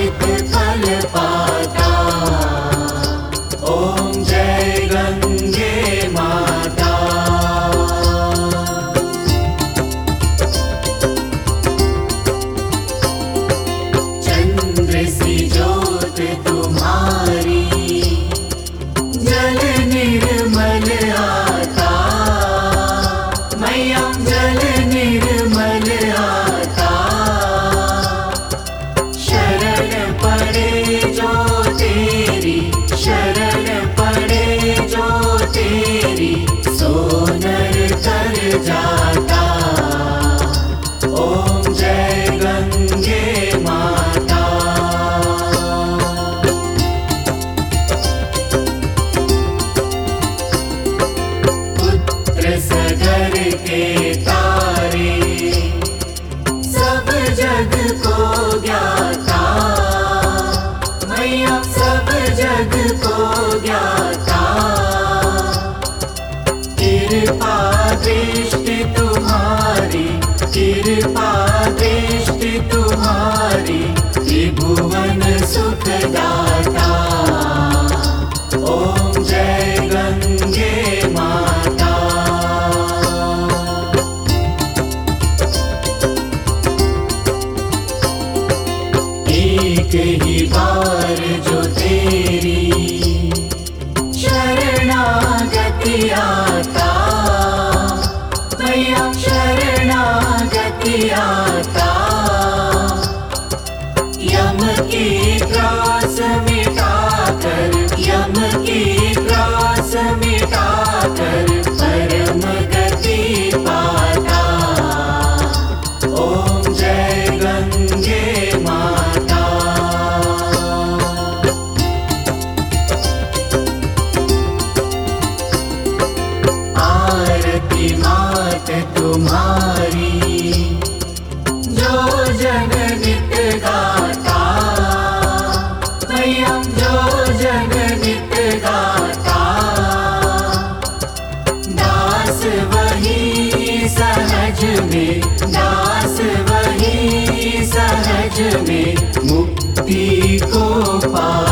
वांछित फल पाता। ओम जय गंगे माता। चंद्र सी ज्योत तुम्हारी, जल निर्मल आता। मैया जल निर्मल आता। शरण पड़े जो तेरी, शरण पड़े जो तेरी, सो नर तर जाता। ओम जय गंगे माता। पुत्र सगर के तारे, सब जग को ज्ञाता। मैया सब जग को ज्ञाता। कृपा दृष्टि तुम्हारी, कृपा दृष्टि तुम्हारी, त्रिभुवन सुखदाता। ओम जय गंगे माता। एक ही बार जो तेरी शरणागति आता। मैया शरणागति आता। यम की त्रास मिटाकर, यम की त्रास मिटाकर, परम गति पाता। ओम जय गंगे माता। आरती मात तुम्हारी, जो जन नित गाता। मैया जो जन नित गाता। दास वही सहज में, दास वही सहज में, मुक्ति को पा